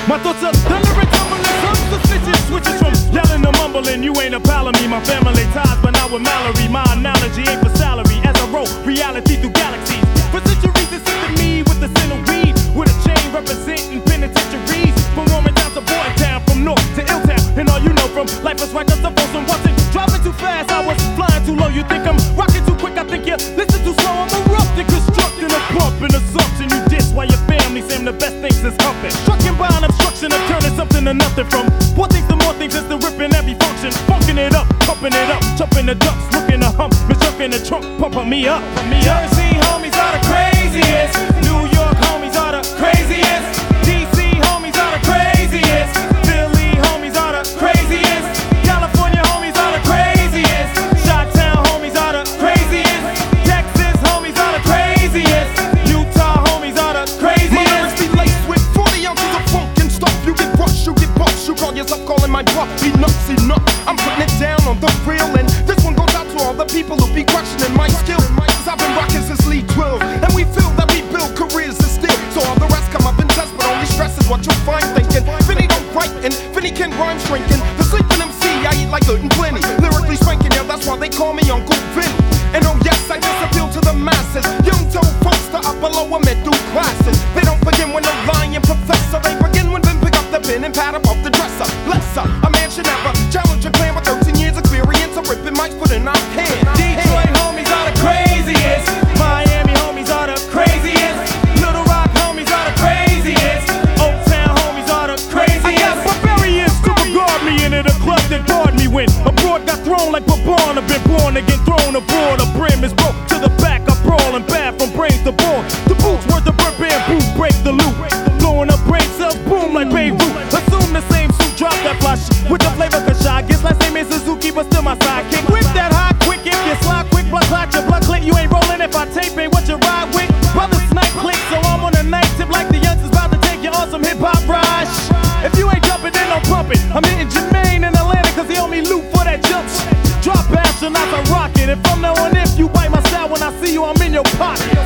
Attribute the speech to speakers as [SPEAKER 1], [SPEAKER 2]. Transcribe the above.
[SPEAKER 1] My thoughts are delirious, tumbling, some suspicious switches from yelling to mumbling. You ain't a pal of me, my family ties, but not with Mallory. My analogy ain't for salary as I roll reality through galaxies. For centuries, it's to me with the sin of weed, with a chain representing penitentiaries. From Roman town to Boy Town, from North to Ill Town, and all you know from life is right, just a Folsom wasn't dropping too fast. I was flying too low. You think I'm rocking too quick? I think you listen too slow. I'm erupting, constructing a pump, an assumption. You diss while your family saying the best things is humping. Strucking by an obstruction of turning something to nothing. From one thing to more things, it's the ripping every function, funking it up, pumping it up, jumping the ducks, looking to hump, misjumping the trunk, pumping me up, Jersey homies are the craziest, New York homies are the craziest, DC homies are the craziest, Philly homies are the craziest, California homies are the craziest, Chi-Town homies are the craziest, Texas homies are the craziest, Utah homies are the craziest.
[SPEAKER 2] My lyrics be laced with 40 ounces of funk and stuff. You get rushed, you get bumped, you call yourself calling my bluff. Enough's enough, I'm putting it down on the real, and this one goes out to all the people who be questioning my skill. Cause I've been rocking since Lee 12, and we feel that we build careers to steal. So all the rest come up and test, but only stress is what you'll find thinking. Vinny don't write and Vinny can rhyme shrinking. The sleeping MC, I eat like good and plenty. Lyrically spanking, yeah, that's why they call me Uncle Vinny. And oh yes, I just appeal to the masses. Young toe folks to upper lower middle classes. They don't begin with no lying professor. They begin when they pick up the pen and pad up off the dresser. Lesser, a man should never challenge a plan with 13 years experience of ripping mics, put in our hand.
[SPEAKER 1] Detroit homies are the craziest, Miami homies are the craziest, Little Rock homies are the craziest, Oak Town homies are the craziest. I got barbarians to regard me into the club that barred me when abroad got thrown like Babon. I've been born to get thrown aboard. A brim is broke to the back. I brawl and bad from brains to ball. The boots worth the bird bamboo, break the loop. Blowing up brain cells, boom like Beirut. Assume the same suit, drop that flush with the flavor Kashai. Guess last name is Suzuki, but still my sidekick. Whip that high quick if you slide quick. Blood clot your blood click. You ain't rolling if I tape ain't what you ride with. Brother snipe click, so I'm on a night tip like the youngsters about to take you on some hip hop rush. If you ain't jumping, then don't pump it. I'm hitting Jermaine in Atlanta cause he owe me loot for that jump. Drop astronauts, I rock it. If I'm now on if you bite my style when I see you, I'm in your pocket.